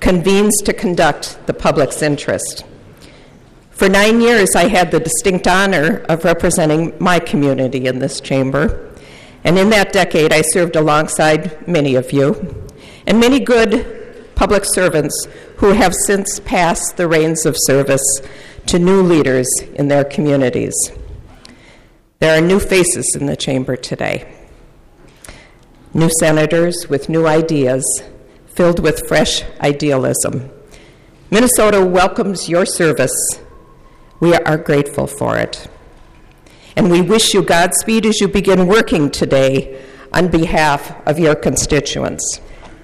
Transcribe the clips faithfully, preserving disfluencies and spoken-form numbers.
convenes to conduct the public's interest. For nine years, I had the distinct honor of representing my community in this chamber, and in that decade, I served alongside many of you, and many good public servants who have since passed the reins of service to new leaders in their communities. There are new faces in the chamber today, new senators with new ideas, filled with fresh idealism. Minnesota welcomes your service. We are grateful for it. And we wish you Godspeed as you begin working today on behalf of your constituents.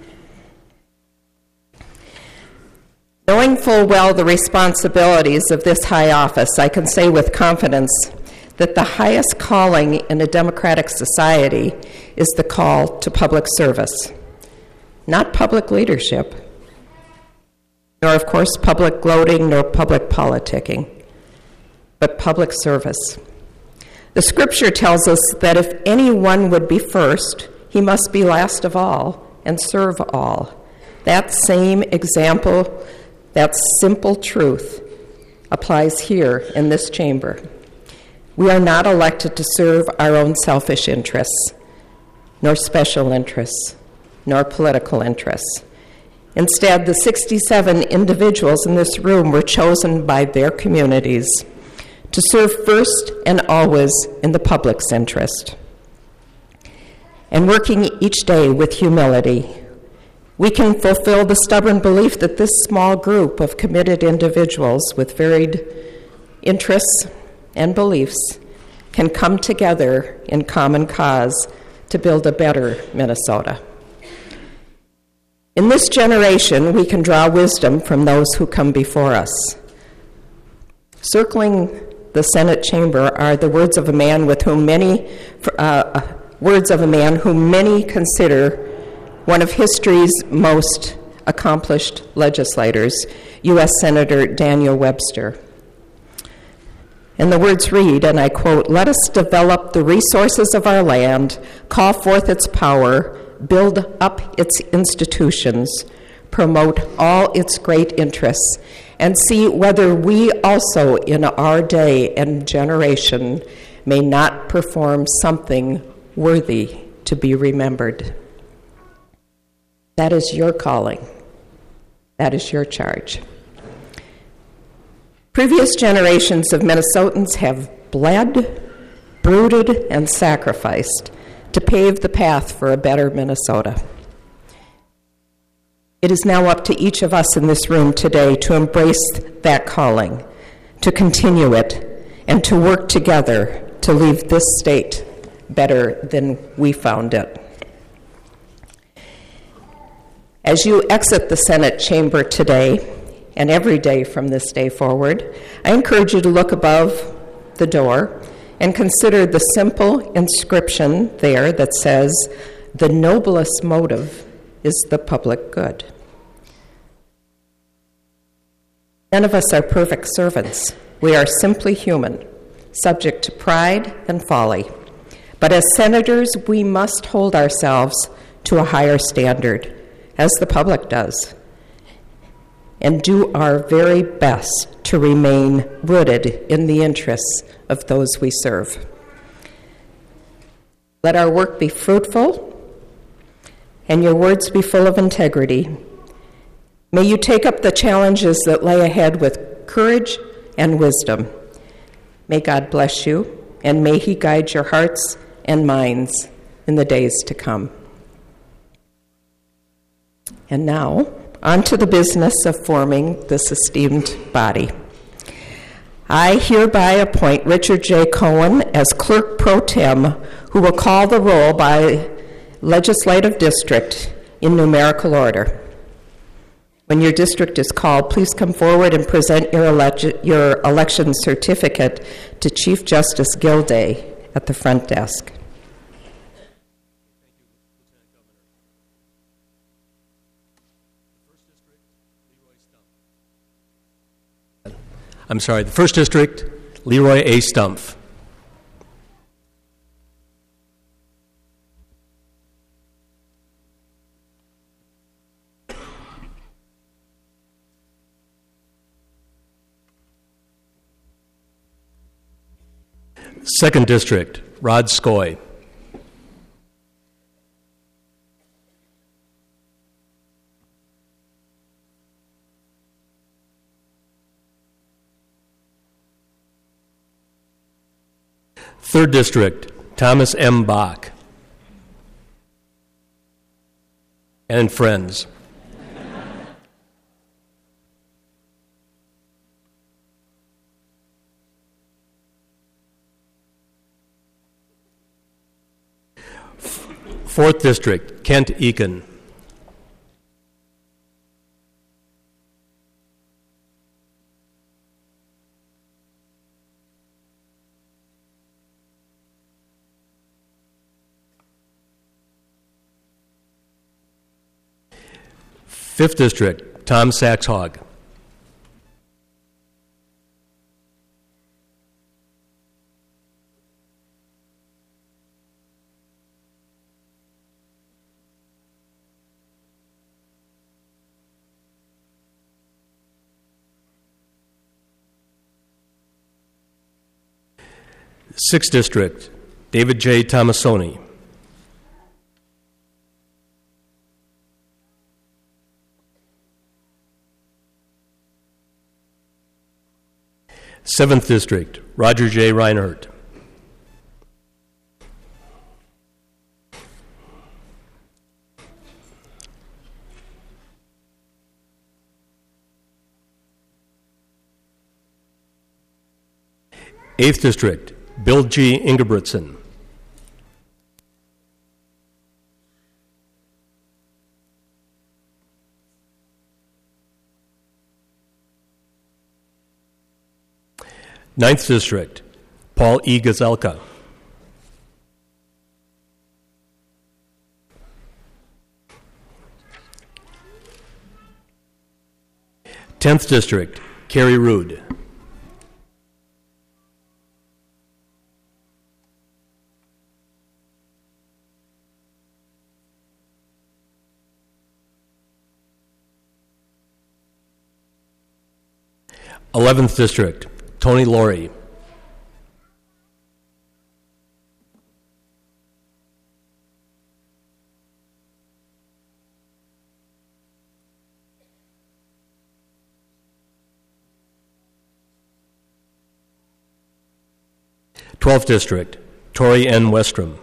Knowing full well the responsibilities of this high office, I can say with confidence that the highest calling in a democratic society is the call to public service, not public leadership, nor, of course, public gloating, nor public politicking, but public service. The scripture tells us that if anyone would be first, he must be last of all and serve all. That same example, that simple truth applies here in this chamber. We are not elected to serve our own selfish interests, nor special interests, nor political interests. Instead, the sixty-seven individuals in this room were chosen by their communities to serve first and always in the public's interest. And working each day with humility, we can fulfill the stubborn belief that this small group of committed individuals with varied interests and beliefs can come together in common cause to build a better Minnesota. In this generation, we can draw wisdom from those who come before us. Circling the Senate chamber are the words of a man with whom many, uh, words of a man whom many consider one of history's most accomplished legislators, U S Senator Daniel Webster. And the words read, and I quote, "Let us develop the resources of our land, call forth its power, build up its institutions, promote all its great interests, and see whether we also in our day and generation may not perform something worthy to be remembered." That is your calling. That is your charge. Previous generations of Minnesotans have bled, brooded, and sacrificed to pave the path for a better Minnesota. It is now up to each of us in this room today to embrace that calling, to continue it, and to work together to leave this state better than we found it. As you exit the Senate chamber today, and every day from this day forward, I encourage you to look above the door and consider the simple inscription there that says, "The noblest motive is the public good." None of us are perfect servants. We are simply human, subject to pride and folly. But as senators, we must hold ourselves to a higher standard, as the public does, and do our very best to remain rooted in the interests of those we serve. Let our work be fruitful, and your words be full of integrity. May you take up the challenges that lay ahead with courage and wisdom. May God bless you, and may He guide your hearts and minds in the days to come. And now, on to the business of forming this esteemed body. I hereby appoint Richard J. Cohen as Clerk Pro Tem, who will call the roll by legislative district in numerical order. When your district is called, please come forward and present your, elege- your election certificate to Chief Justice Gilday at the front desk. I'm sorry, the first district, Leroy A. Stumpf. Second District, Rod Skoy. Third District, Thomas M. Bach. And friends. Fourth District, Kent Eakin. Fifth District, Tom Saxhog. Sixth District, David J. Tomasoni. Seventh District, Roger J. Reinhardt. Eighth District, Bill G. Ingebrigtsen. Ninth District, Paul E. Gazelka. Tenth District, Kerry Rude. Eleventh District, Tony Laurie. Twelfth District, Tori N. Westrom.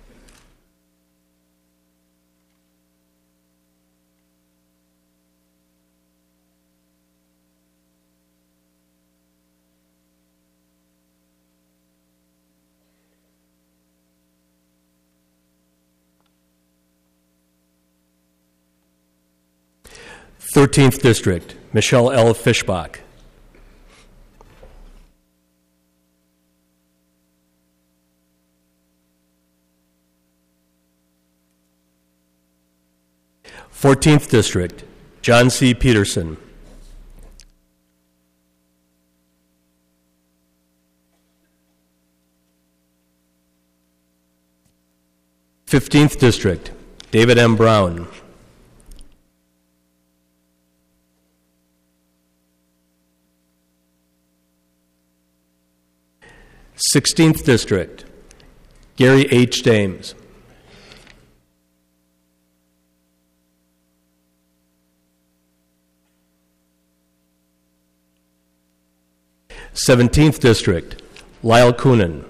Thirteenth District, Michelle L. Fischbach. Fourteenth District, John C. Peterson. Fifteenth District, David M. Brown. Sixteenth District, Gary H. Dames. Seventeenth District, Lyle Coonan.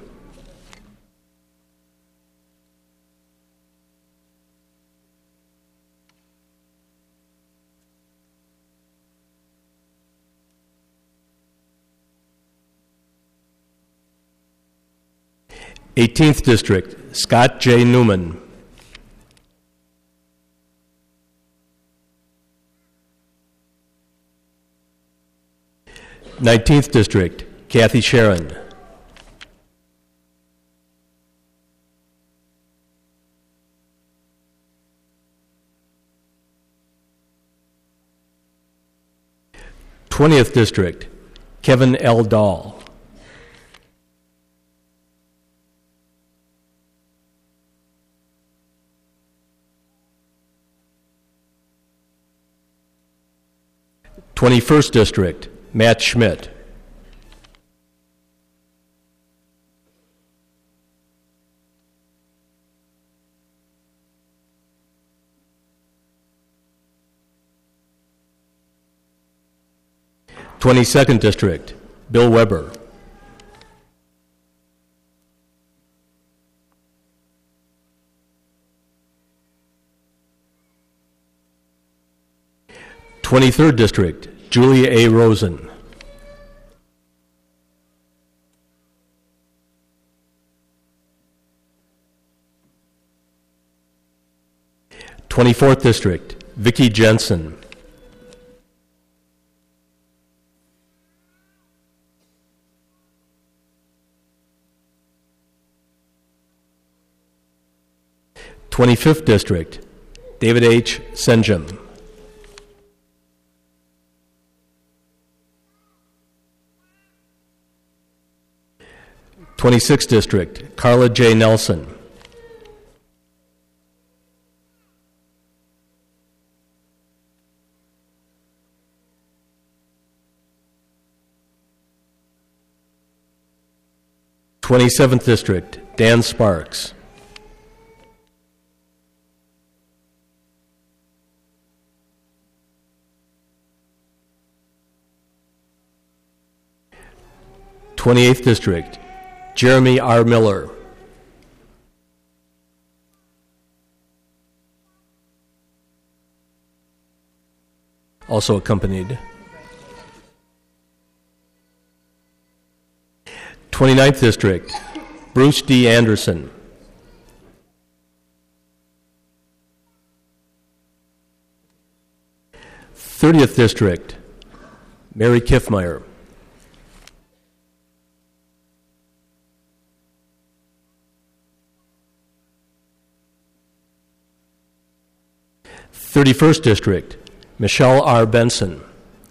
eighteenth District, Scott J. Newman. nineteenth District, Kathy Sharon. twentieth District, Kevin L. Dahl. twenty-first District, Matt Schmidt. twenty-second District, Bill Weber. twenty-third District, Julia A. Rosen. twenty-fourth District, Vicki Jensen. twenty-fifth District, David H. Senjem. twenty-sixth District, Carla J. Nelson. twenty-seventh District, Dan Sparks. twenty-eighth District, Jeremy R. Miller. Also accompanied. twenty-ninth District, Bruce D. Anderson. thirtieth District, Mary Kiffmeyer. thirty-first District, Michelle R. Benson.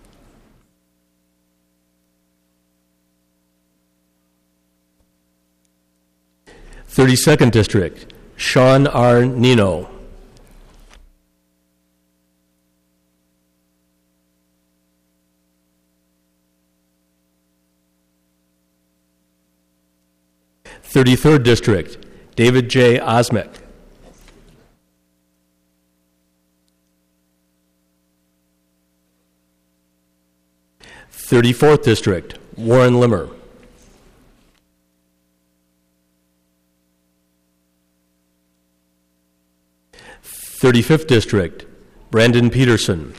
thirty-second District, Sean R. Nino. thirty-third District, David J. Osmek. thirty-fourth District, Warren Limmer. thirty-fifth District, Brandon Peterson.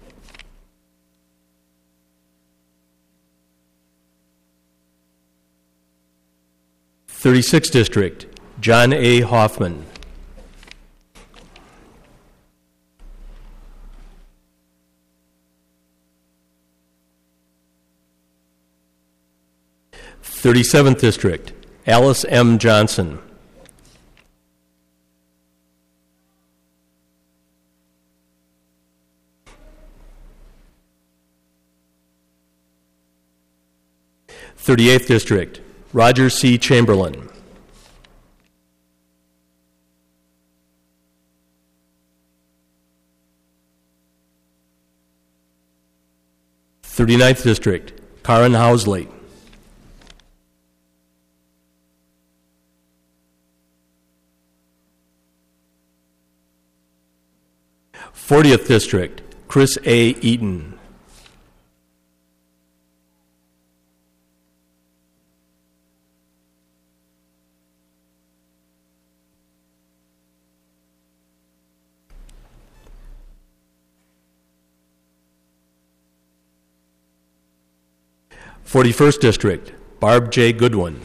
thirty-sixth District, John A. Hoffman. thirty-seventh District, Alice M. Johnson. thirty-eighth District, Roger C. Chamberlain. thirty-ninth District, Karen Housley. fortieth District, Chris A. Eaton. forty-first District, Barb J. Goodwin.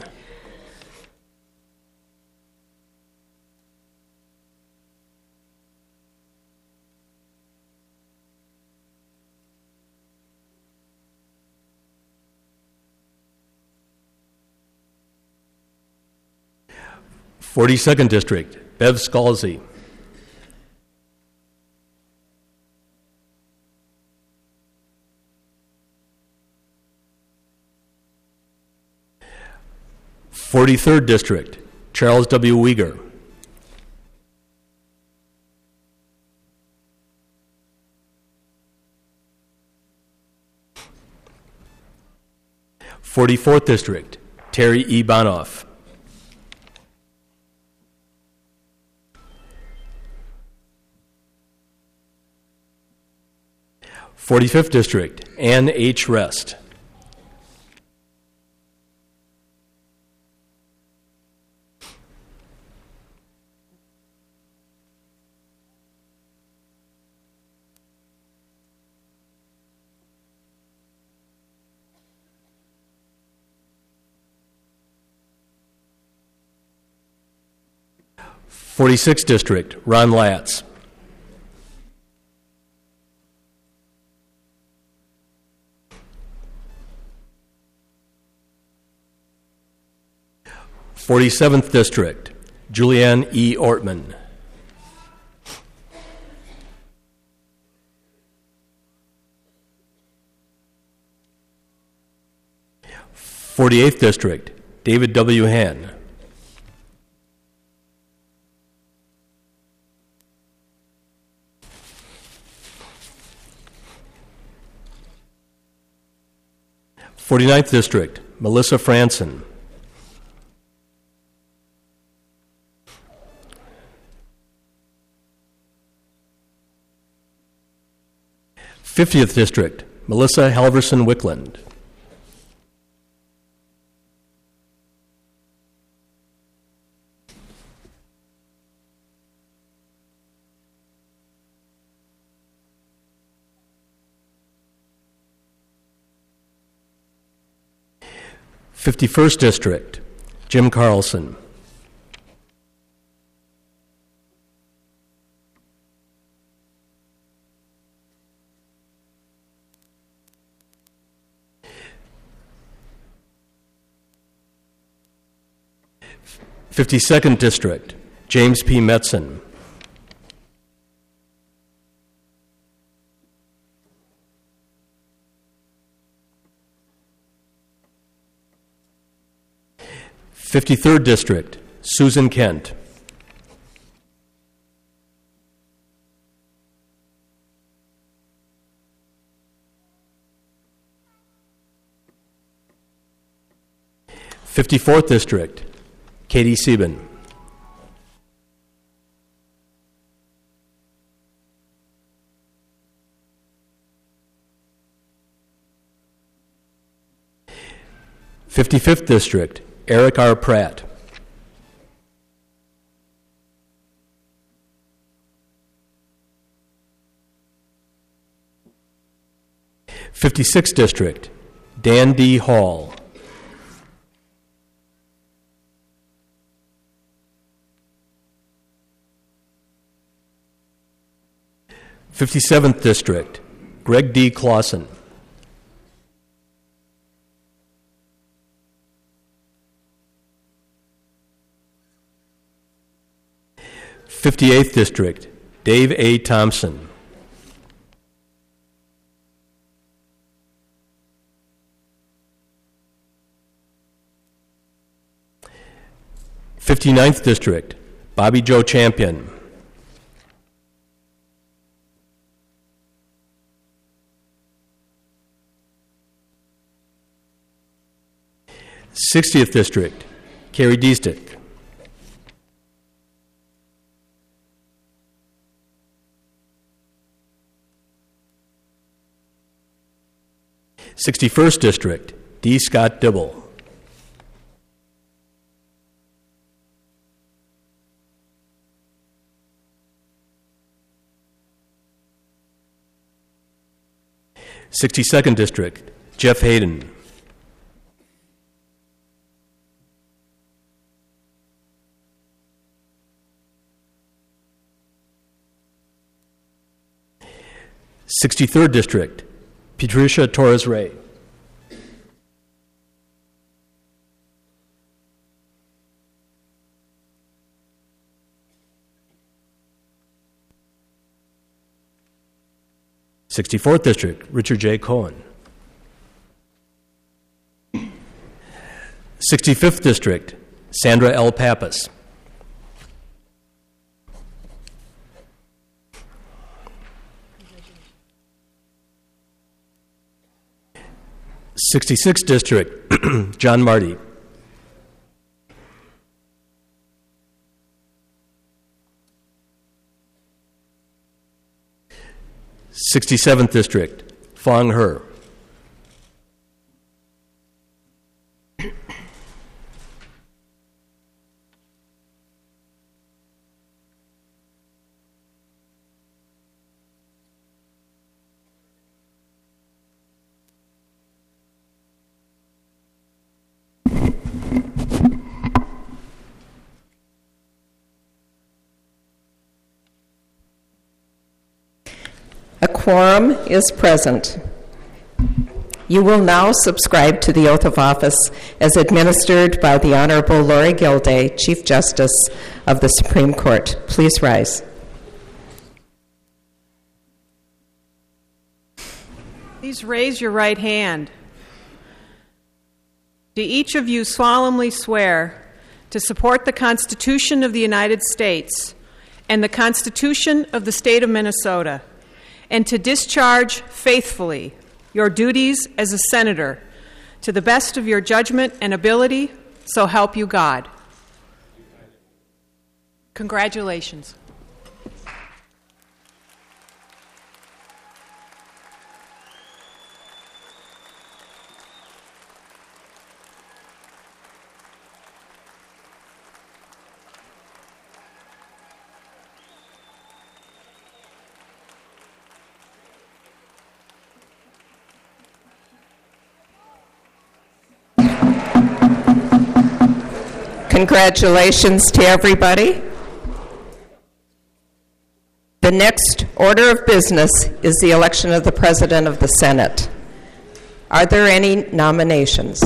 forty-second District, Bev Scalzi. forty-third District, Charles W. Uyghur. forty-fourth District, Terry E. Bonoff. forty-fifth District, Ann H. Rest. forty-sixth District, Ron Latz. forty-seventh District, Julianne E. Ortman. forty-eighth District, David W. Hann. forty-ninth District, Melissa Franson. fiftieth District, Melissa Halverson Wickland. fifty-first District, Jim Carlson. fifty-second District, James P. Metzen. fifty-third District, Susan Kent. fifty-fourth District, Katie Sieben. fifty-fifth District, Eric R. Pratt. fifty-sixth District, Dan D. Hall. fifty-seventh District, Greg D. Clausen. fifty-eighth District, Dave A. Thompson. fifty-ninth District, Bobby Joe Champion. sixtieth District, Carrie Diestick. sixty-first District, D. Scott Dibble. sixty-second District, Jeff Hayden. sixty-third District, Patricia Torres Ray. sixty-fourth District, Richard J. Cohen. sixty-fifth District, Sandra L. Pappas. sixty-sixth District, John Marty. sixty-seventh District, Fong He. A quorum is present. You will now subscribe to the oath of office as administered by the Honorable Lori Gilday, Chief Justice of the Supreme Court. Please rise. Please raise your right hand. Do each of you solemnly swear to support the Constitution of the United States and the Constitution of the State of Minnesota, and to discharge faithfully your duties as a senator to the best of your judgment and ability, so help you God? Congratulations. Congratulations to everybody. The next order of business is the election of the President of the Senate. Are there any nominations?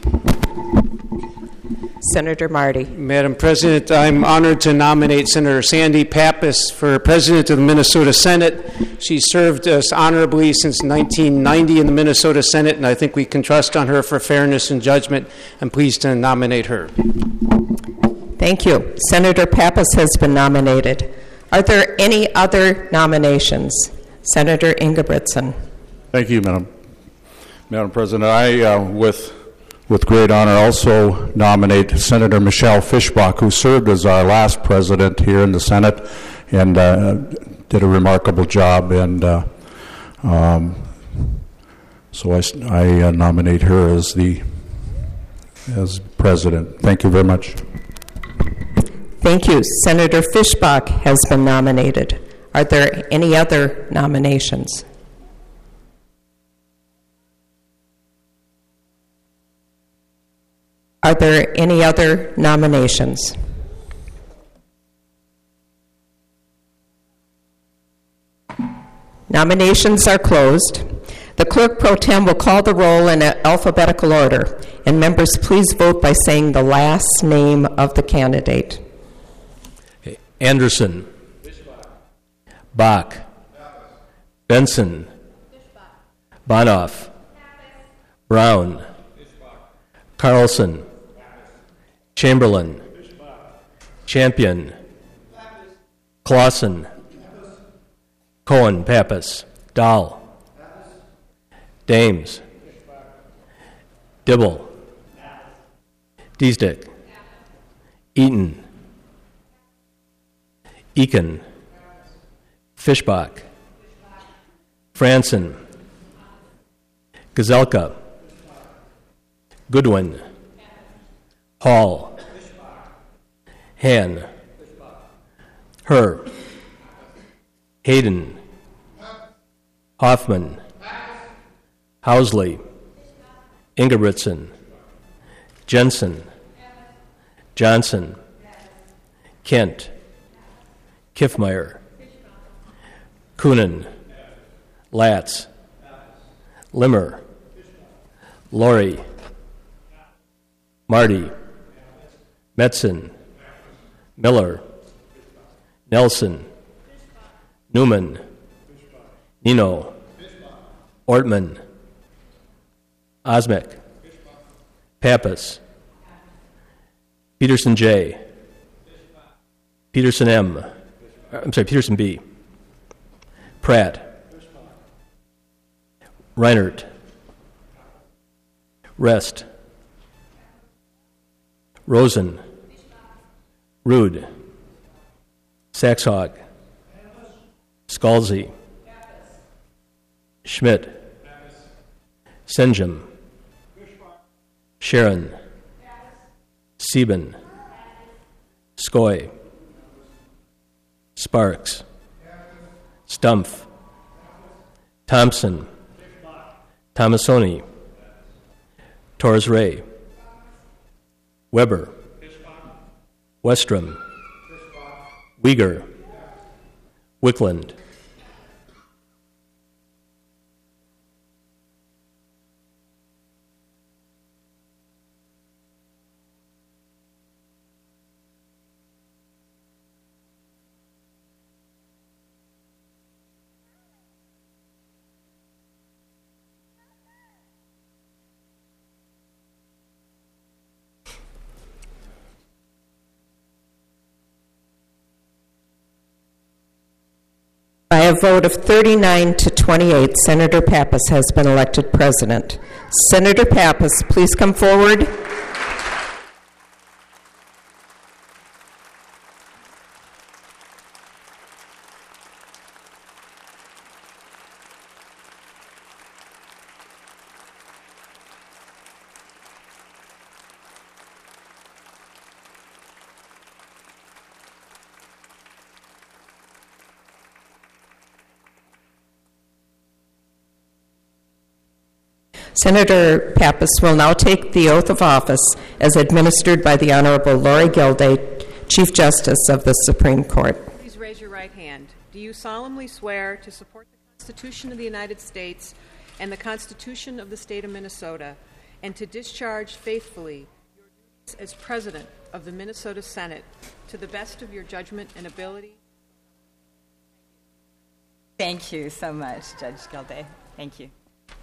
Senator Marty. Madam President, I'm honored to nominate Senator Sandy Pappas for President of the Minnesota Senate. She served us honorably since nineteen ninety in the Minnesota Senate, and I think we can trust on her for fairness and judgment. I'm pleased to nominate her. Thank you. Senator Pappas has been nominated. Are there any other nominations? Senator Ingebrigtsen. Thank you, Madam Madam President. I, uh, with with great honor, also nominate Senator Michelle Fischbach, who served as our last president here in the Senate and uh, did a remarkable job. And uh, um, so I, I uh, nominate her as the as president. Thank you very much. Thank you. Senator Fischbach has been nominated. Are there any other nominations? Are there any other nominations? Nominations are closed. The clerk pro tem will call the roll in alphabetical order, and members please vote by saying the last name of the candidate. Anderson. Bach. Benson. Bonoff. Brown. Carlson. Chamberlain. Champion. Clausen. Cohen. Pappas. Dahl. Dames. Dibble. Diesdick. Eaton. Eakin. Fischbach. Franson. Gazelka. Goodwin. Hall. Han. Herr. Hayden. Hoffman. Housley. Ingebrigtsen. Jensen. Johnson. Kent. Kiffmeyer. Coonan. Latz. Limmer. Laurie. Marty. Metzen. Miller. Nelson. Newman. Nino. Ortman. Osmek. Pappas. Peterson J. Peterson M. I'm sorry, Peterson B. Pratt. Reinert. Rest. Rosen. Rude. Saxhog. Scalzi. Schmidt. Senjum, Sharon, Sieben, Skoy, Sparks, Stumpf, Thompson, Tomasoni, Torres Ray, Weber, Westrom, Uyghur, Wickland. By a vote of thirty-nine to twenty-eight, Senator Pappas has been elected president. Senator Pappas, please come forward. Senator Pappas will now take the oath of office as administered by the Honorable Lori Gilday, Chief Justice of the Supreme Court. Please raise your right hand. Do you solemnly swear to support the Constitution of the United States and the Constitution of the State of Minnesota, and to discharge faithfully your duties as President of the Minnesota Senate to the best of your judgment and ability? Thank you so much, Judge Gilday. Thank you.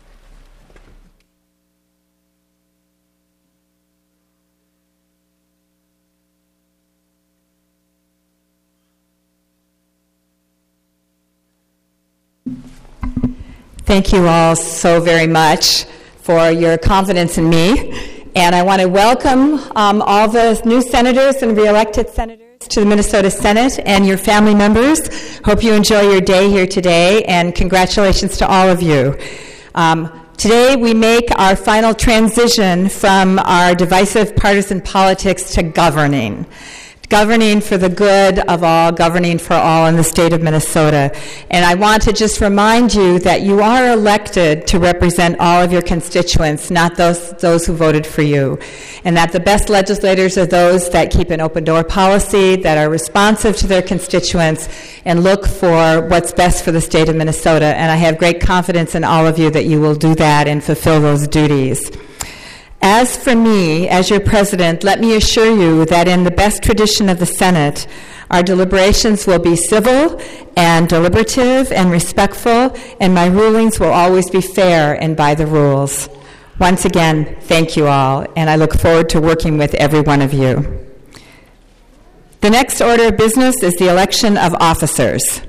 Thank you all so very much for your confidence in me. And I want to welcome um, all the new senators and re-elected senators to the Minnesota Senate and your family members. Hope you enjoy your day here today, and congratulations to all of you. Um, today we make our final transition from our divisive partisan politics to governing. Governing for the good of all, governing for all in the state of Minnesota. And I want to just remind you that you are elected to represent all of your constituents, not those those who voted for you. And that the best legislators are those that keep an open door policy, that are responsive to their constituents, and look for what's best for the state of Minnesota. And I have great confidence in all of you that you will do that and fulfill those duties. As for me, as your president, let me assure you that in the best tradition of the Senate, our deliberations will be civil and deliberative and respectful, and my rulings will always be fair and by the rules. Once again, thank you all, and I look forward to working with every one of you. The next order of business is the election of officers.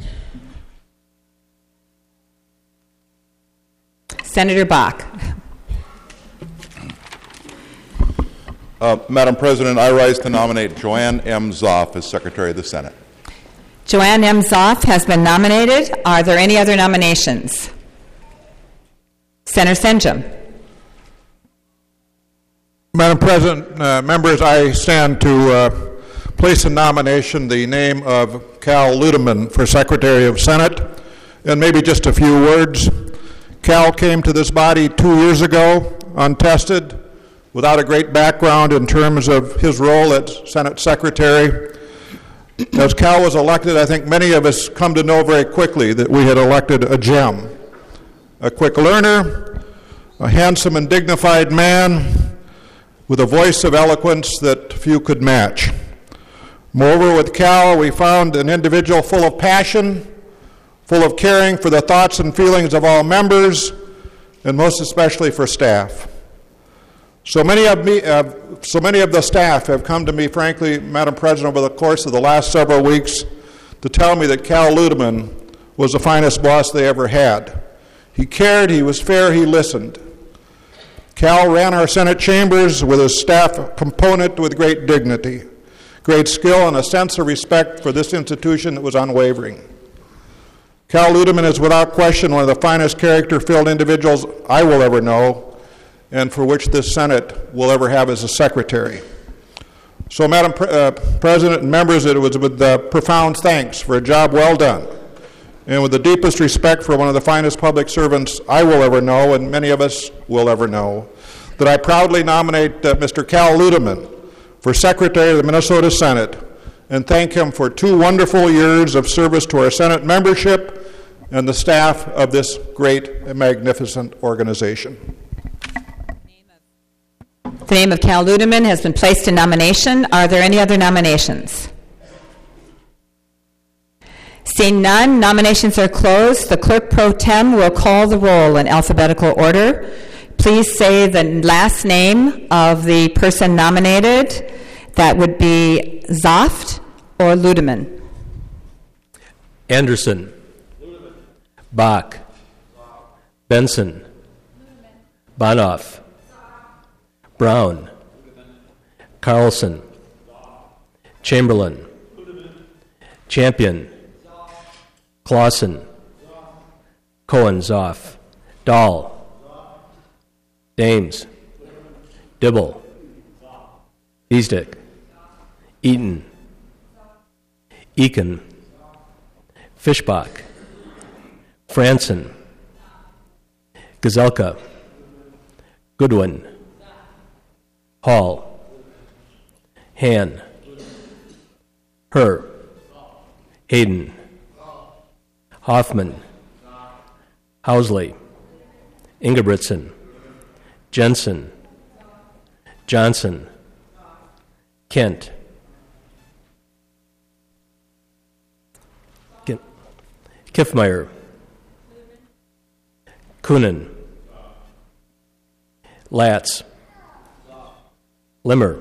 Senator Bach. Uh, Madam President, I rise to nominate Joanne M. Zoff as Secretary of the Senate. Joanne M. Zoff has been nominated. Are there any other nominations? Senator Senjum. Madam President, uh, members, I stand to uh, place in nomination the name of Cal Ludeman for Secretary of Senate. And maybe just a few words. Cal came to this body two years ago, untested, without a great background in terms of his role as Senate Secretary. As Cal was elected, I think many of us come to know very quickly that we had elected a gem. A quick learner, a handsome and dignified man with a voice of eloquence that few could match. Moreover, with Cal, we found an individual full of passion, full of caring for the thoughts and feelings of all members, and most especially for staff. So many of me, uh, so many of the staff have come to me, frankly, Madam President, over the course of the last several weeks to tell me that Cal Ludeman was the finest boss they ever had. He cared, he was fair, he listened. Cal ran our Senate chambers with his staff component with great dignity, great skill, and a sense of respect for this institution that was unwavering. Cal Ludeman is without question one of the finest character-filled individuals I will ever know, and for which this Senate will ever have as a secretary. So, Madam Pre- uh, President and members, it was with uh, profound thanks for a job well done, and with the deepest respect for one of the finest public servants I will ever know, and many of us will ever know, that I proudly nominate uh, Mister Cal Ludeman for Secretary of the Minnesota Senate, and thank him for two wonderful years of service to our Senate membership and the staff of this great and magnificent organization. The name of Cal Ludeman has been placed in nomination. Are there any other nominations? Seeing none, nominations are closed. The clerk pro tem will call the roll in alphabetical order. Please say the last name of the person nominated. That would be Zoft or Ludeman. Anderson. Bach. Benson. Bonoff. Brown. Carlson. Chamberlain. Champion. Clausen. Cohen, Zoff. Dahl. Dames. Dibble. Beesdick. Eaton. Eakin. Fischbach. Franson. Gazelka. Goodwin. Hall. Han. Herr. Hayden. Hoffman. Housley. Ingebrigtsen. Jensen. Johnson. Kent. Kiffmeyer. Kunin. Latz. Limmer.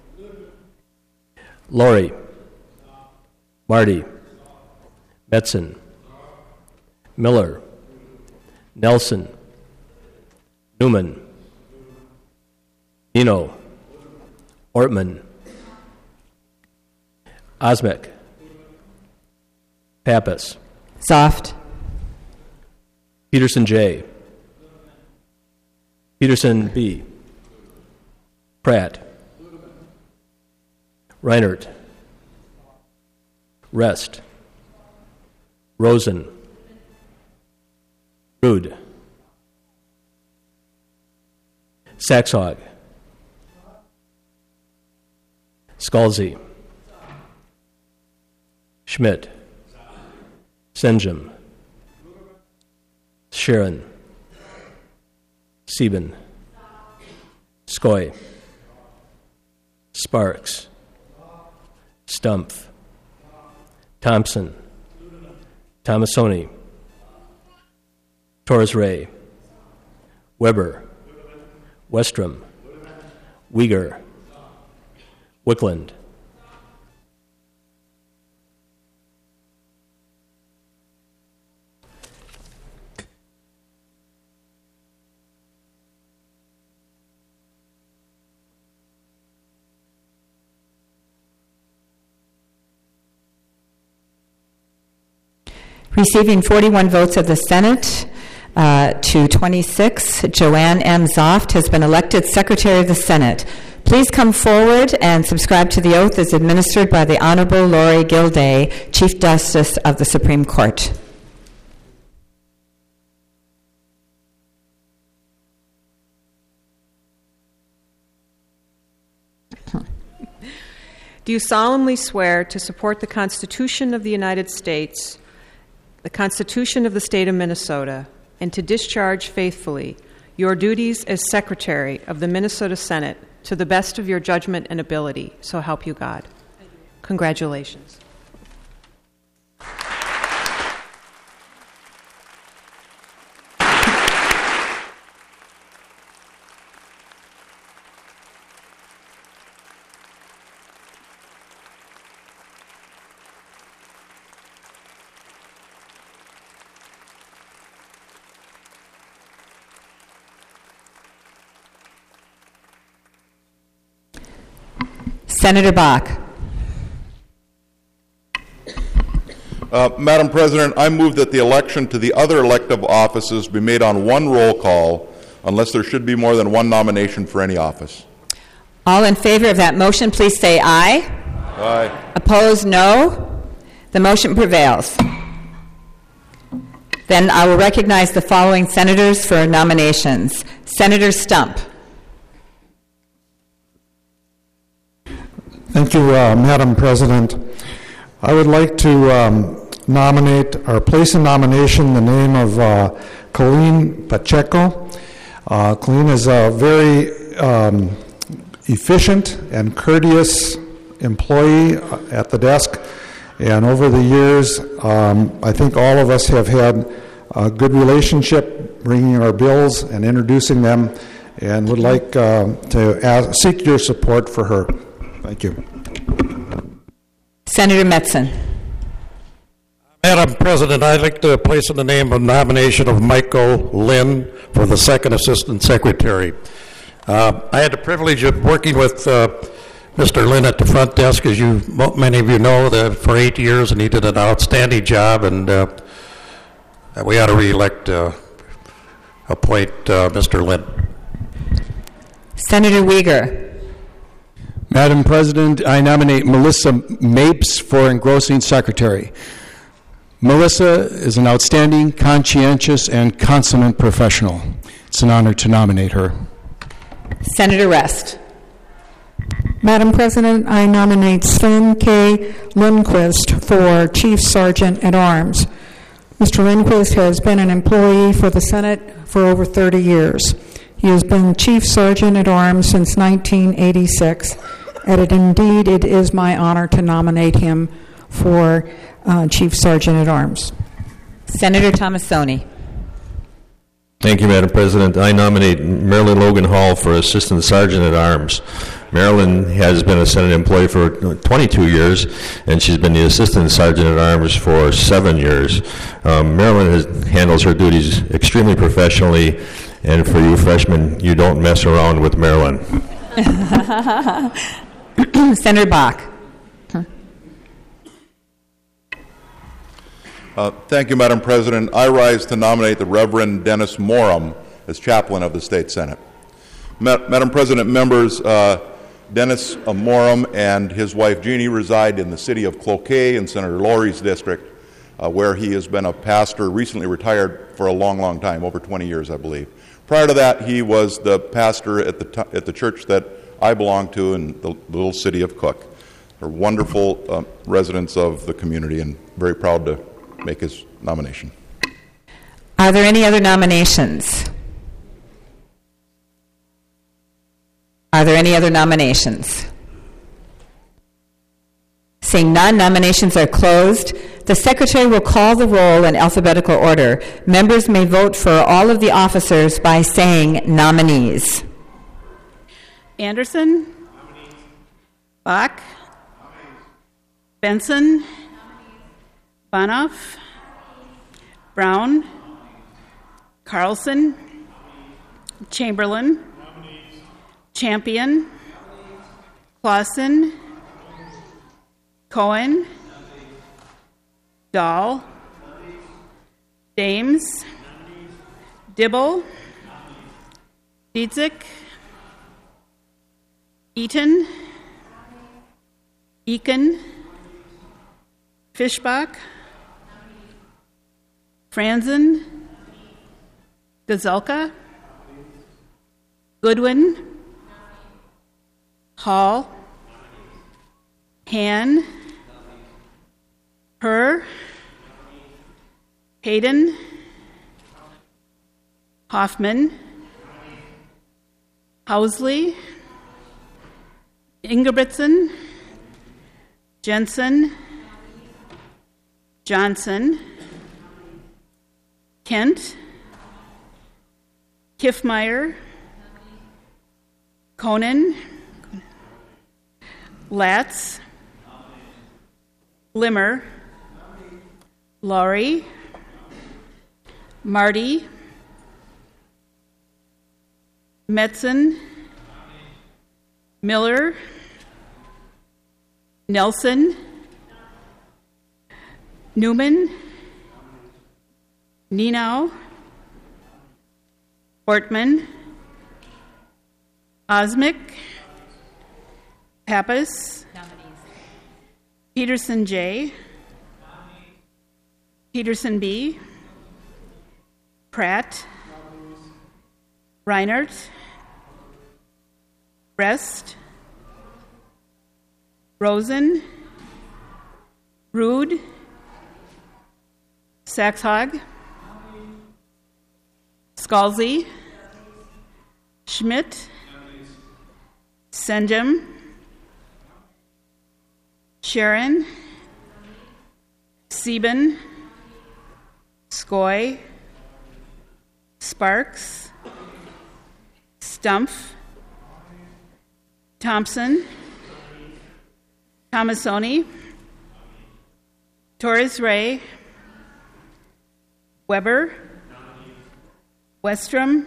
Laurie. Marty. Metzen. Miller. Nelson. Newman. Nino. Ortman. Osmek. Pappas. Zoft. Peterson J. Peterson B. Pratt. Reinert. Rest. Rosen. Rude. Saxhog. Scalzi. Schmidt. Senjum. Sharon. Sieben. Skoy. Sparks. Stumpf. Thompson. Tomasoni. Torres Ray. Weber. Westrom. Uyghur. Wickland. Receiving forty-one votes of the Senate uh, to twenty-six, Joanne M. Zoft has been elected Secretary of the Senate. Please come forward and subscribe to the oath as administered by the Honorable Laurie Gilday, Chief Justice of the Supreme Court. Do you solemnly swear to support the Constitution of the United States, the Constitution of the State of Minnesota, and to discharge faithfully your duties as Secretary of the Minnesota Senate to the best of your judgment and ability, so help you God? Congratulations. Senator Bach. Uh, Madam President, I move that the election to the other elective offices be made on one roll call unless there should be more than one nomination for any office. All in favor of that motion, please say aye. Aye. Opposed, no. The motion prevails. Then I will recognize the following senators for nominations. Senator Stump. Thank you, uh, Madam President. I would like to um, nominate, or place in nomination, the name of uh, Colleen Pacheco. Uh, Colleen is a very um, efficient and courteous employee at the desk, and over the years, um, I think all of us have had a good relationship bringing our bills and introducing them, and would like uh, to ask, seek your support for her. Thank you. Senator Metzen. Madam President, I'd like to place in the name of nomination of Michael Lynn for the second Assistant Secretary. Uh, I had the privilege of working with uh, Mister Lynn at the front desk, as you many of you know, that for eight years, and he did an outstanding job, and uh, we ought to re-elect, uh, appoint uh, Mister Lynn. Senator Uyghur. Madam President, I nominate Melissa Mapes for engrossing secretary. Melissa is an outstanding, conscientious, and consummate professional. It's an honor to nominate her. Senator Rest. Madam President, I nominate Sven K. Lindquist for Chief Sergeant at Arms. Mister Lindquist has been an employee for the Senate for over thirty years. He has been Chief Sergeant at Arms since nineteen eighty-six, and it, indeed it is my honor to nominate him for uh, Chief Sergeant at Arms. Senator Tomassoni. Thank you, Madam President. I nominate Marilyn Logan Hall for Assistant Sergeant at Arms. Marilyn has been a Senate employee for twenty-two years, and she's been the Assistant Sergeant at Arms for seven years. Um, Marilyn has, handles her duties extremely professionally, and for you freshmen, you don't mess around with Marilyn. Senator Bach. Uh, thank you, Madam President. I rise to nominate the Reverend Dennis Morum as chaplain of the State Senate. Ma- Madam President, members, uh, Dennis uh, Morum and his wife Jeannie reside in the city of Cloquet in Senator Lowry's district, uh, where he has been a pastor, recently retired for a long, long time, over twenty years, I believe. Prior to that, he was the pastor at the t- at the church that I belong to in the little city of Cook. They're wonderful uh, residents of the community, and very proud to make his nomination. Are there any other nominations? Are there any other nominations? Seeing none, nominations are closed. The Secretary will call the roll in alphabetical order. Members may vote for all of the officers by saying nominees. Anderson. Nominees. Bach. Nominees. Benson. Nominees. Bonoff. Brown. Carlson. Chamberlain. Champion. Clausen. Cohen. Dahl. Dames. Dibble. Dietzick. Eaton. Eakin. Fischbach. Franzen. Gazelka. Goodwin. Hall. Han. Herr. Hayden. Hoffman. Housley. Ingebrigtsen. Jensen. Johnson. Kent. Kiffmeyer. Conan. Latz. Limmer. Laurie. Marty. Metzen. Miller. Nelson. Newman, Nino, Ortman, Osmic, Pappas, Peterson J, Peterson B, Pratt, Reinert, Rest, Rosen, Rude, Saxhog, Scalzi, Schmidt, Senjum, Sharon, Sieben, Skoy, Sparks, Stumpf, Thompson, Tomasoni, Torres Ray, Weber, Westrom,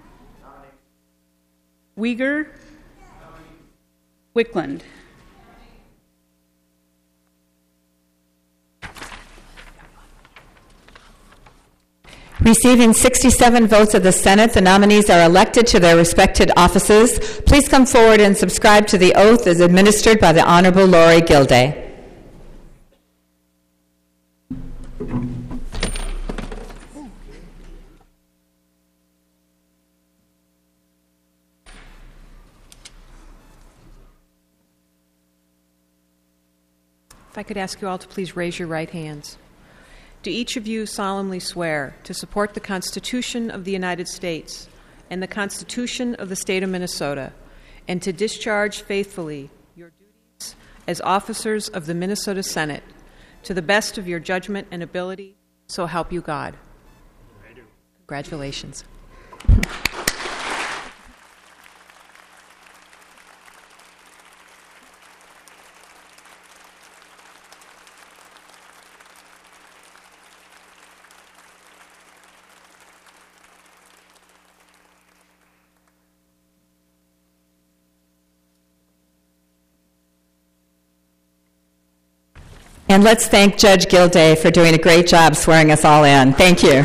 Uyghur, Wickland. Receiving sixty-seven votes of the Senate, the nominees are elected to their respected offices. Please come forward and subscribe to the oath as administered by the Honorable Lori Gilday. If I could ask you all to please raise your right hands. Do each of you solemnly swear to support the Constitution of the United States and the Constitution of the State of Minnesota, and to discharge faithfully your duties as officers of the Minnesota Senate to the best of your judgment and ability, so help you God? I do. Congratulations. And let's thank Judge Gilday for doing a great job swearing us all in. Thank you.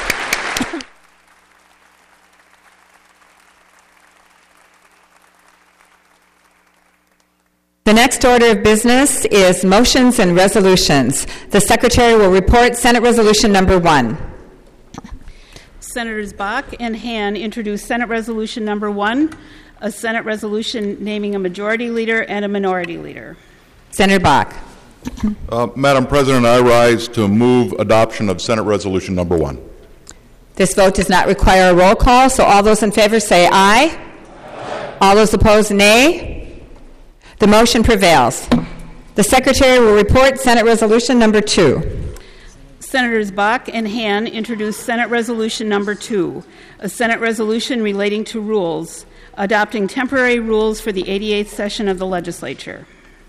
The next order of business is motions and resolutions. The Secretary will report Senate Resolution Number One. Senators Bach and Han introduced Senate Resolution Number One, a Senate resolution naming a majority leader and a minority leader. Senator Bach. Uh, Madam President, I rise to move adoption of Senate Resolution Number One. This vote does not require a roll call, so all those in favor say aye. Aye. All those opposed, nay. The motion prevails. The Secretary will report Senate Resolution Number Two. Senators Bach and Han introduced Senate Resolution Number Two, a Senate resolution relating to rules, adopting temporary rules for the eighty-eighth session of the legislature.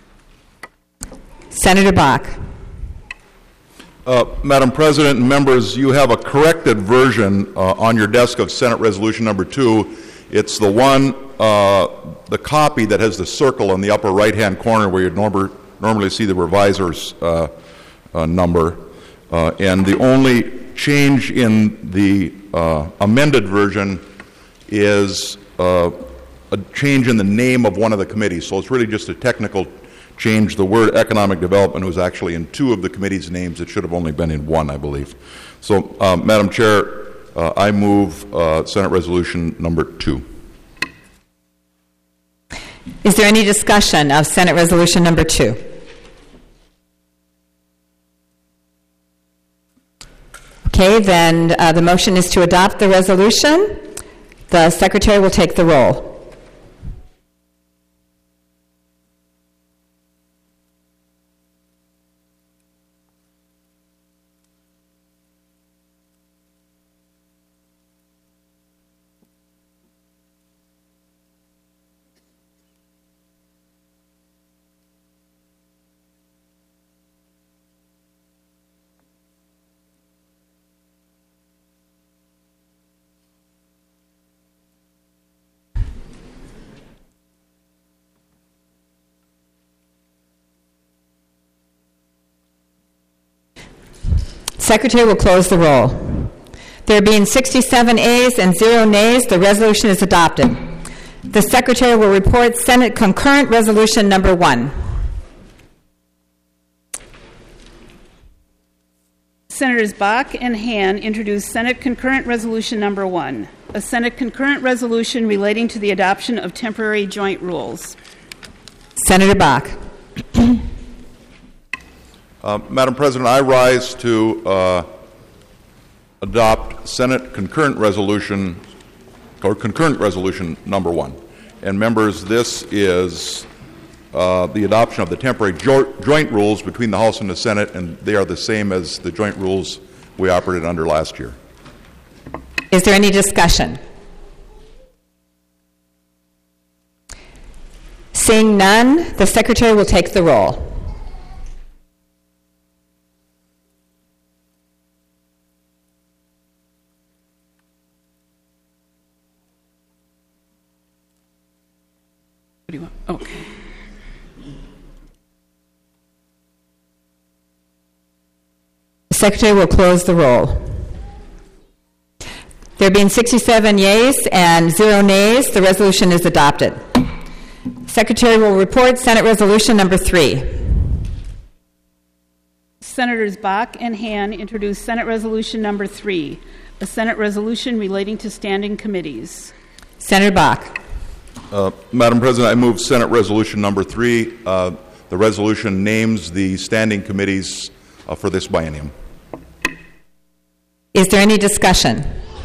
Senator Bach. Uh, Madam President and members, you have a corrected version uh, on your desk of Senate Resolution Number Two. It's the one, uh, the copy that has the circle in the upper right-hand corner where you'd norm- normally see the reviser's uh, uh, number. Uh, and the only change in the uh, amended version is uh, a change in the name of one of the committees. So it's really just a technical change. The word economic development was actually in two of the committee's names. It should have only been in one, I believe. So, uh, Madam Chair, uh, I move uh, Senate Resolution Number Two. Is there any discussion of Senate Resolution Number Two? Okay, then uh, the motion is to adopt the resolution. The Secretary will take the roll. Secretary will close the roll. There being sixty-seven ayes and zero nays, the resolution is adopted. The Secretary will report Senate concurrent resolution number one. Senators Bach and Han introduced Senate concurrent resolution number one, a Senate concurrent resolution relating to the adoption of temporary joint rules. Senator Bach. Uh, Madam President, I rise to uh, adopt Senate concurrent resolution or concurrent resolution number one. And members, this is uh, the adoption of the temporary jo- joint rules between the House and the Senate, and they are the same as the joint rules we operated under last year. Is there any discussion? Seeing none, the Secretary will take the roll. What do you want? Okay. The Secretary will close the roll. There being sixty-seven yeas and zero nays, the resolution is adopted. Secretary will report Senate Resolution number three. Senators Bach and Han introduced Senate Resolution number three, a Senate resolution relating to standing committees. Senator Bach. Uh, Madam President, I move Senate Resolution number three. Uh, the resolution names the standing committees uh, for this biennium. Is there any discussion?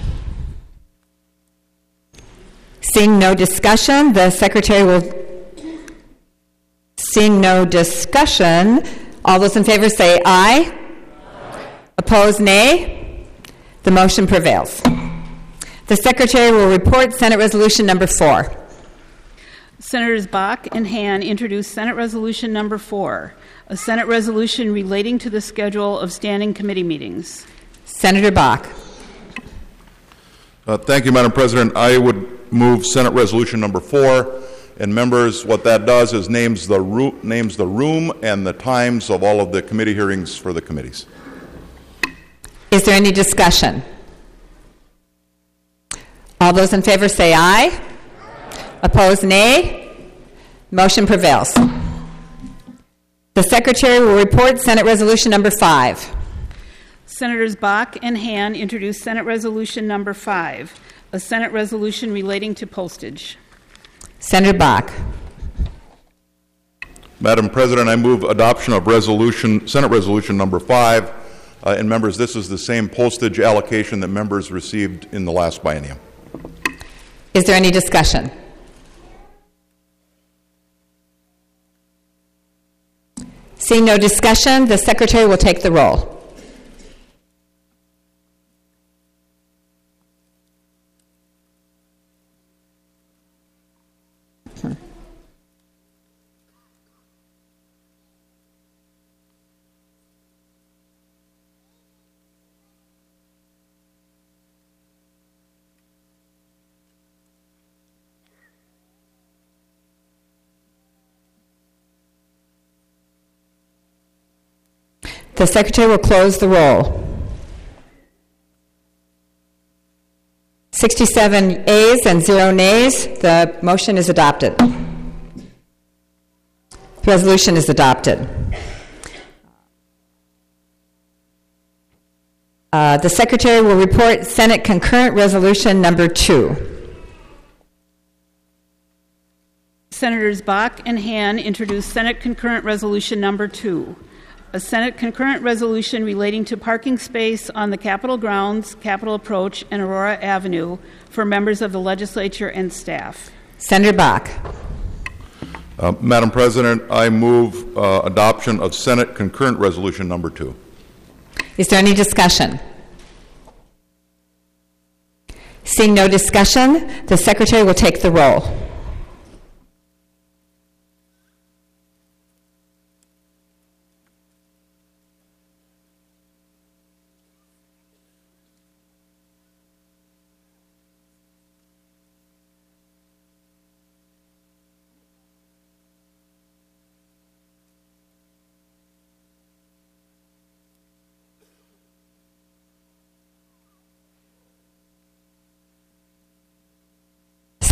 Seeing no discussion, the Secretary will... Seeing no discussion, all those in favor say aye. Aye. Opposed, nay. The motion prevails. The Secretary will report Senate Resolution number four. Senators Bach and Han introduced Senate Resolution number four, a Senate resolution relating to the schedule of standing committee meetings. Senator Bach. Uh, thank you, Madam President. I would move Senate Resolution number four. And members, what that does is names the, ro- names the room and the times of all of the committee hearings for the committees. Is there any discussion? All those in favor say aye. Aye. Opposed, nay. Motion prevails. The Secretary will report Senate Resolution number five. Senators Bach and Han introduced Senate Resolution number five, a Senate resolution relating to postage. Senator Bach. Madam President, I move adoption of resolution, Senate Resolution number five. Uh, and members, this is the same postage allocation that members received in the last biennium. Is there any discussion? Seeing no discussion, the Secretary will take the roll. The Secretary will close the roll. sixty-seven ayes and zero nays. The motion is adopted. The resolution is adopted. Uh, the Secretary will report Senate concurrent resolution number two. Senators Bach and Han introduced Senate concurrent resolution number two, a Senate concurrent resolution relating to parking space on the Capitol grounds, Capitol Approach, and Aurora Avenue for members of the legislature and staff. Senator Bach. Uh, Madam President, I move uh, adoption of Senate concurrent resolution number two. Is there any discussion? Seeing no discussion, the Secretary will take the roll.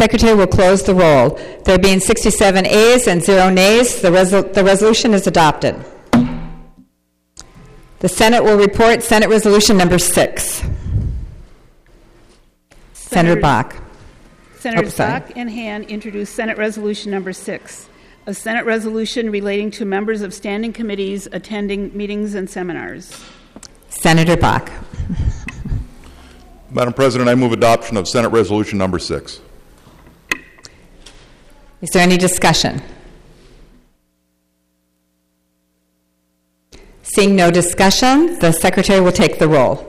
Secretary will close the roll. There being sixty-seven ayes and zero nays, the, resol- the resolution is adopted. The Senate will report Senate Resolution Number six. Senator Bach. Senators oh, Bach and Han introduce Senate Resolution Number six, a Senate resolution relating to members of standing committees attending meetings and seminars. Senator Bach. Madam President, I move adoption of Senate Resolution Number six. Is there any discussion? Seeing no discussion, the Secretary will take the roll.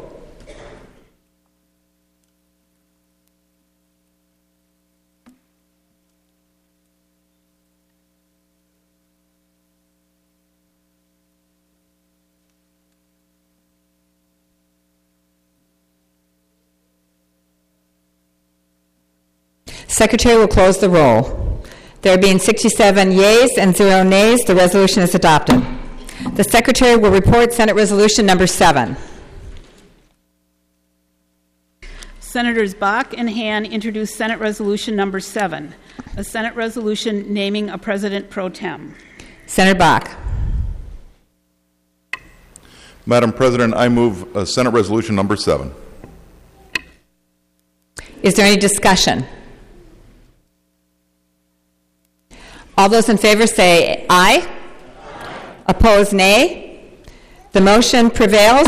Secretary will close the roll. There being sixty-seven yeas and zero nays, the resolution is adopted. The Secretary will report Senate Resolution Number seven. Senators Bach and Han introduce Senate Resolution Number seven, a Senate resolution naming a President pro tem. Senator Bach. Madam President, I move uh, Senate Resolution Number seven. Is there any discussion? All those in favor say aye. Aye. Opposed, nay. The motion prevails.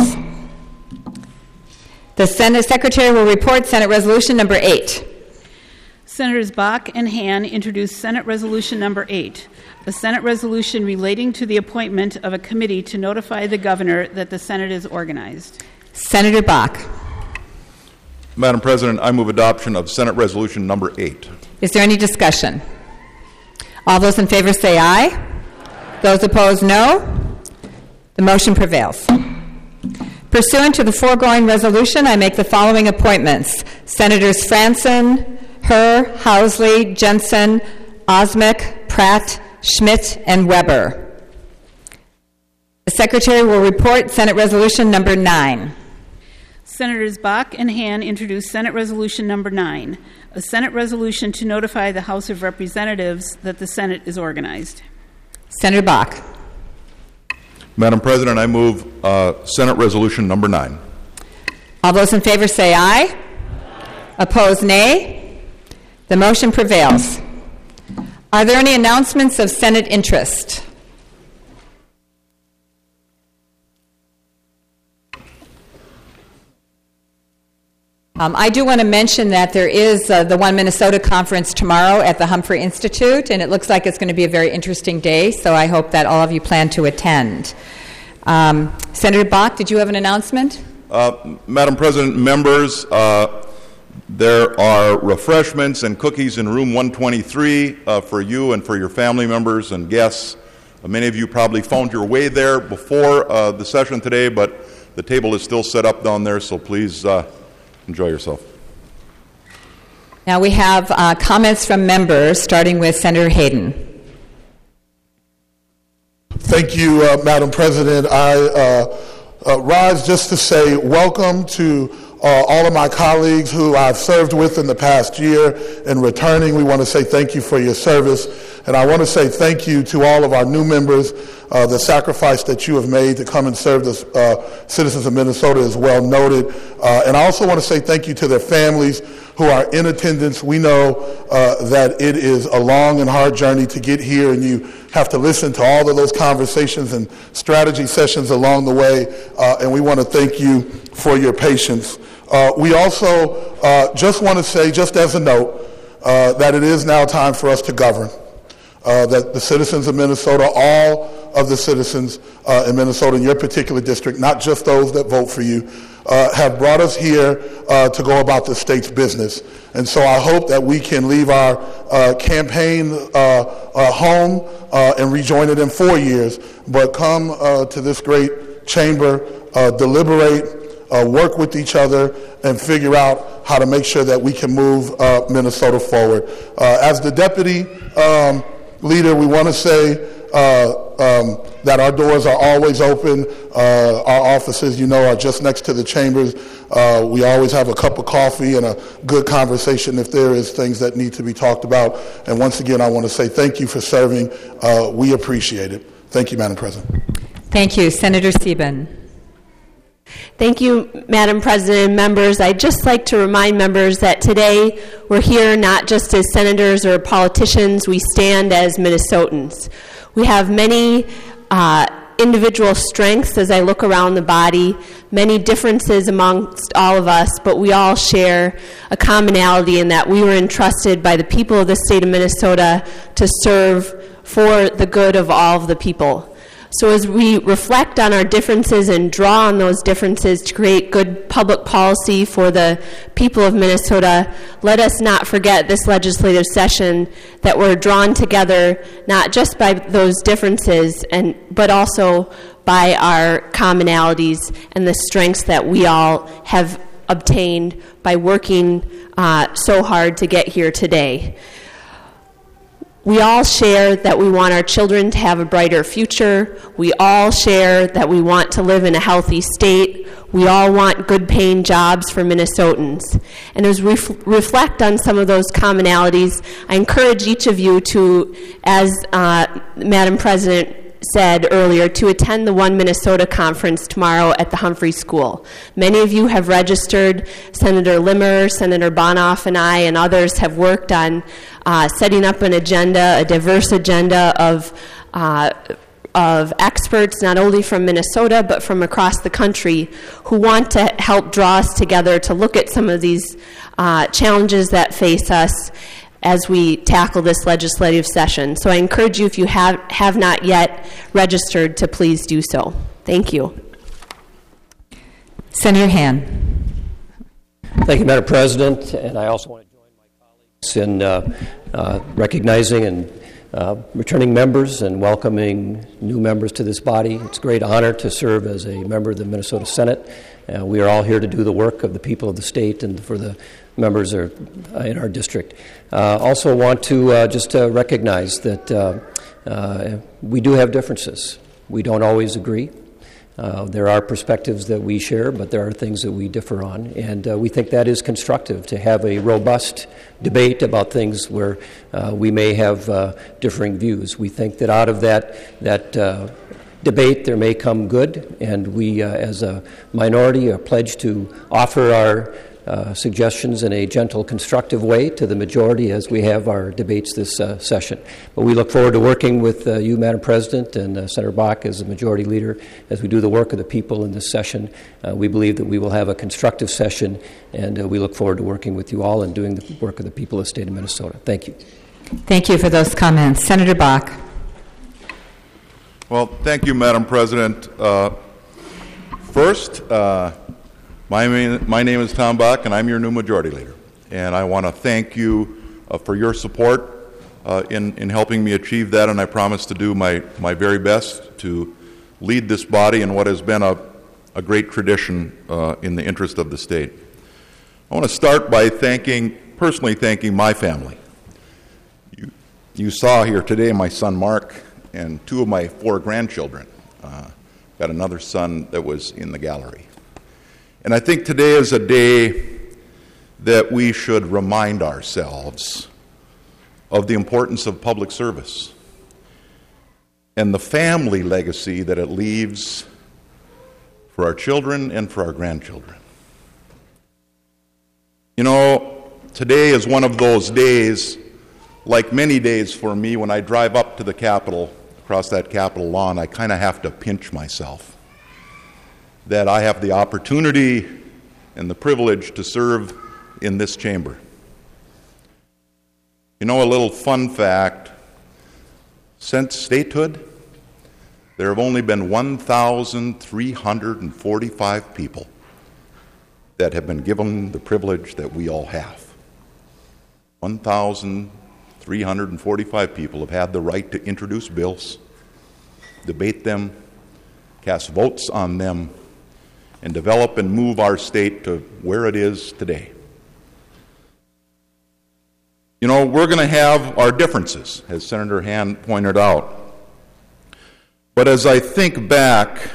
The Senate Secretary will report Senate Resolution Number eight. Senators Bach and Han introduce Senate Resolution Number eight, a Senate resolution relating to the appointment of a committee to notify the governor that the Senate is organized. Senator Bach. Madam President, I move adoption of Senate Resolution Number eight. Is there any discussion? All those in favor say aye. Aye. Those opposed, no. The motion prevails. Pursuant to the foregoing resolution, I make the following appointments. Senators Franson, Herr, Housley, Jensen, Osmick, Pratt, Schmidt, and Weber. The Secretary will report Senate Resolution Number nine. Senators Bach and Han introduce Senate Resolution Number nine, a Senate resolution to notify the House of Representatives that the Senate is organized. Senator Bach. Madam President, I move uh, Senate Resolution Number nine. All those in favor say aye. Aye. Opposed, nay. The motion prevails. Are there any announcements of Senate interest? Um, I do want to mention that there is uh, the One Minnesota Conference tomorrow at the Humphrey Institute, and it looks like it's going to be a very interesting day, so I hope that all of you plan to attend. Um, Senator Bach, did you have an announcement? Uh, Madam President, members, uh, there are refreshments and cookies in room one twenty-three uh, for you and for your family members and guests. Uh, many of you probably found your way there before uh, the session today, but the table is still set up down there, so please uh, enjoy yourself. Now we have uh, comments from members, starting with Senator Hayden. Thank you, uh, Madam President. I uh, uh, rise just to say welcome to uh, all of my colleagues who I've served with in the past year. In returning, we want to say thank you for your service. And I want to say thank you to all of our new members. Uh, the sacrifice that you have made to come and serve the uh, citizens of Minnesota is well noted. Uh, and I also want to say thank you to their families who are in attendance. We know uh, that it is a long and hard journey to get here, and you have to listen to all of those conversations and strategy sessions along the way, uh, and we want to thank you for your patience. Uh, we also uh, just want to say, just as a note, uh, that it is now time for us to govern. Uh, that the citizens of Minnesota, all of the citizens uh, in Minnesota in your particular district, not just those that vote for you, uh, have brought us here uh, to go about the state's business. And so I hope that we can leave our uh, campaign uh, uh, home uh, and rejoin it in four years, but come uh, to this great chamber, uh, deliberate, uh, work with each other, and figure out how to make sure that we can move uh, Minnesota forward. Uh, as the deputy um, leader, we want to say uh, um, that our doors are always open. Uh, our offices, you know, are just next to the chambers. Uh, we always have a cup of coffee and a good conversation if there is things that need to be talked about. And once again, I want to say thank you for serving. Uh, we appreciate it. Thank you, Madam President. Thank you. Senator Sieben. Thank you, Madam President and members. I'd just like to remind members that today we're here not just as senators or politicians, we stand as Minnesotans. We have many uh, individual strengths as I look around the body, many differences amongst all of us, but we all share a commonality in that we were entrusted by the people of the state of Minnesota to serve for the good of all of the people. So as we reflect on our differences and draw on those differences to create good public policy for the people of Minnesota, let us not forget this legislative session that we're drawn together not just by those differences, and but also by our commonalities and the strengths that we all have obtained by working uh, so hard to get here today. We all share that we want our children to have a brighter future. We all share that we want to live in a healthy state. We all want good-paying jobs for Minnesotans. And as we ref- reflect on some of those commonalities, I encourage each of you to, as uh, Madam President said earlier, to attend the One Minnesota Conference tomorrow at the Humphrey School. Many of you have registered. Senator Limmer, Senator Bonoff, and I and others have worked on uh, setting up an agenda, a diverse agenda of uh, of experts not only from Minnesota but from across the country who want to help draw us together to look at some of these uh, challenges that face us as we tackle this legislative session. So I encourage you, if you have, have not yet registered, to please do so. Thank you. Senator Han. Thank you, Madam President, and I also want to join my colleagues in uh, uh, recognizing and uh, returning members and welcoming new members to this body. It's a great honor to serve as a member of the Minnesota Senate. Uh, we are all here to do the work of the people of the state and for the members are in our district. Uh, also want to uh, just uh, recognize that uh, uh, we do have differences. We don't always agree. Uh, there are perspectives that we share, but there are things that we differ on, and uh, we think that is constructive to have a robust debate about things where uh, we may have uh, differing views. We think that out of that that uh, debate there may come good, and we uh, as a minority are pledged to offer our Uh, suggestions in a gentle, constructive way to the majority as we have our debates this uh, session. But we look forward to working with uh, you, Madam President, and uh, Senator Bach as the majority leader as we do the work of the people in this session. Uh, we believe that we will have a constructive session, and uh, we look forward to working with you all and doing the work of the people of the state of Minnesota. Thank you. Thank you for those comments. Senator Bach. Well, thank you, Madam President. Uh, first, uh, My, my name is Tom Bach, and I'm your new majority leader. And I want to thank you uh, for your support uh, in, in helping me achieve that, and I promise to do my, my very best to lead this body in what has been a, a great tradition uh, in the interest of the state. I want to start by thanking, personally thanking my family. You, you saw here today my son Mark and two of my four grandchildren. Uh, got another son that was in the gallery. And I think today is a day that we should remind ourselves of the importance of public service and the family legacy that it leaves for our children and for our grandchildren. You know, today is one of those days, like many days for me, when I drive up to the Capitol, across that Capitol lawn, I kind of have to pinch myself that I have the opportunity and the privilege to serve in this chamber. You know, a little fun fact, since statehood, there have only been one thousand three hundred forty-five people that have been given the privilege that we all have. one thousand three hundred forty-five people have had the right to introduce bills, debate them, cast votes on them, and develop and move our state to where it is today. You know, we're going to have our differences, as Senator Han pointed out. But as I think back,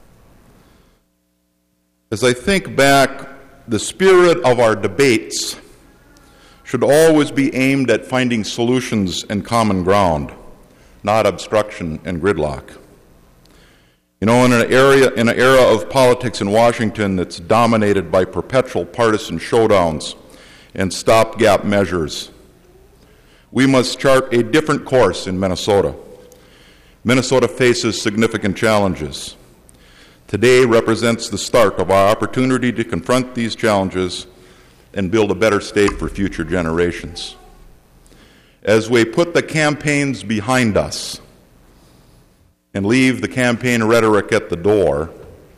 as I think back, the spirit of our debates should always be aimed at finding solutions and common ground, not obstruction and gridlock. You know, in an area, in an era of politics in Washington that's dominated by perpetual partisan showdowns and stopgap measures, we must chart a different course in Minnesota. Minnesota faces significant challenges. Today represents the start of our opportunity to confront these challenges and build a better state for future generations. As we put the campaigns behind us and leave the campaign rhetoric at the door,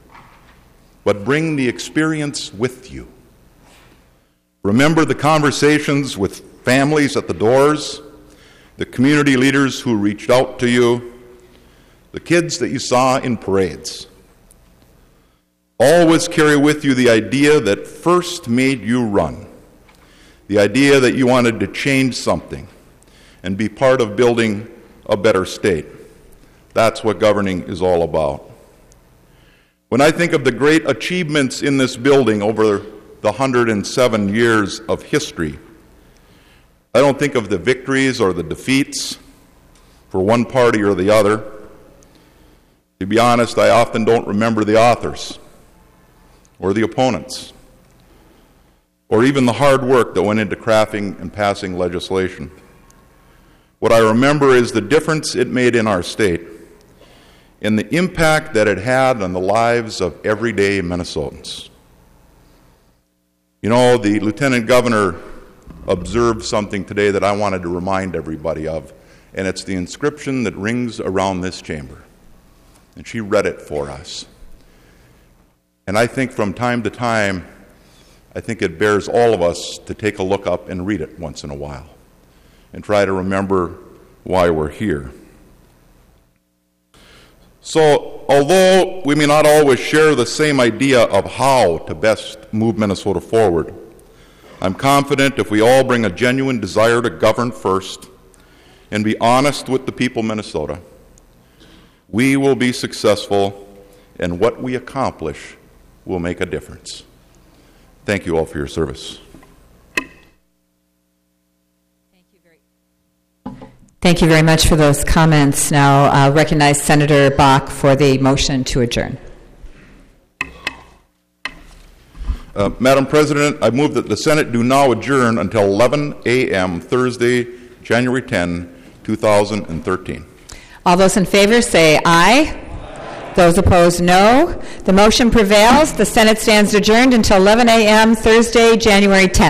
but bring the experience with you. Remember the conversations with families at the doors, the community leaders who reached out to you, the kids that you saw in parades. Always carry with you the idea that first made you run, the idea that you wanted to change something and be part of building a better state. That's what governing is all about. When I think of the great achievements in this building over the one hundred seven years of history, I don't think of the victories or the defeats for one party or the other. To be honest, I often don't remember the authors or the opponents, or even the hard work that went into crafting and passing legislation. What I remember is the difference it made in our state and the impact that it had on the lives of everyday Minnesotans. You know, the Lieutenant Governor observed something today that I wanted to remind everybody of, and it's the inscription that rings around this chamber. And she read it for us. And I think from time to time, I think it bears all of us to take a look up and read it once in a while and try to remember why we're here. So, although we may not always share the same idea of how to best move Minnesota forward, I'm confident if we all bring a genuine desire to govern first and be honest with the people of Minnesota, we will be successful, and what we accomplish will make a difference. Thank you all for your service. Thank you very much for those comments. Now I'll recognize Senator Bach for the motion to adjourn. Uh, Madam President, I move that the Senate do now adjourn until eleven a.m. Thursday, January tenth, two thousand thirteen. All those in favor say aye. Aye. Those opposed, no. The motion prevails. The Senate stands adjourned until eleven a.m. Thursday, January tenth.